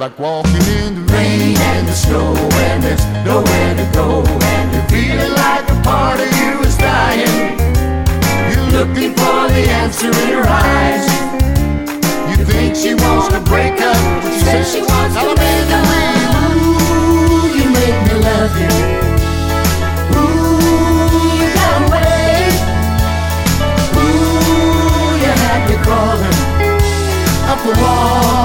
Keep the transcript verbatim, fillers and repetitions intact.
like walking in the rain and the snow, and there's nowhere to go, and you're feeling like a part of you is dying. You're looking for the answer in her eyes. You think she wants to break up, but she says she wants to make up. Ooh, you make me love you. Ooh, you got away. Ooh, you had me crawling up the wall.